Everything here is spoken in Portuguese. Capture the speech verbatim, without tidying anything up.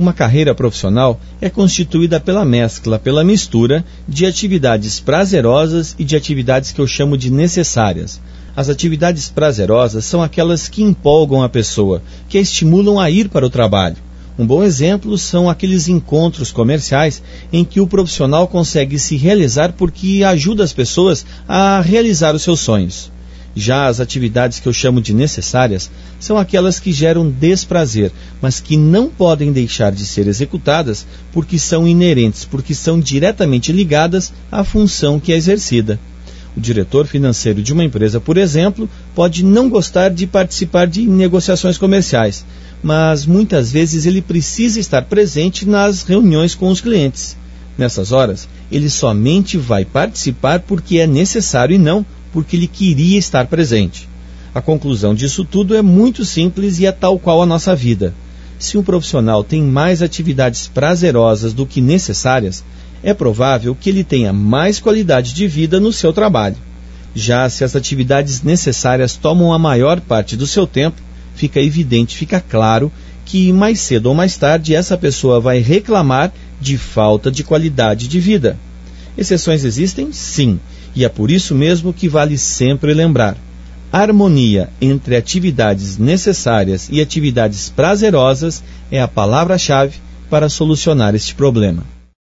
Uma carreira profissional é constituída pela mescla, pela mistura de atividades prazerosas e de atividades que eu chamo de necessárias. As atividades prazerosas são aquelas que empolgam a pessoa, que a estimulam a ir para o trabalho. Um bom exemplo são aqueles encontros comerciais em que o profissional consegue se realizar porque ajuda as pessoas a realizar os seus sonhos. Já as atividades que eu chamo de necessárias são aquelas que geram desprazer, mas que não podem deixar de ser executadas porque são inerentes, porque são diretamente ligadas à função que é exercida. O diretor financeiro de uma empresa, por exemplo, pode não gostar de participar de negociações comerciais, mas muitas vezes ele precisa estar presente nas reuniões com os clientes. Nessas horas, ele somente vai participar porque é necessário e não porque ele queria estar presente. A conclusão disso tudo é muito simples e é tal qual a nossa vida. Se um profissional tem mais atividades prazerosas do que necessárias, é provável que ele tenha mais qualidade de vida no seu trabalho. Já se as atividades necessárias tomam a maior parte do seu tempo, fica evidente, fica claro que mais cedo ou mais tarde essa pessoa vai reclamar de falta de qualidade de vida. Exceções existem? Sim. E é por isso mesmo que vale sempre lembrar: harmonia entre atividades necessárias e atividades prazerosas é a palavra-chave para solucionar este problema.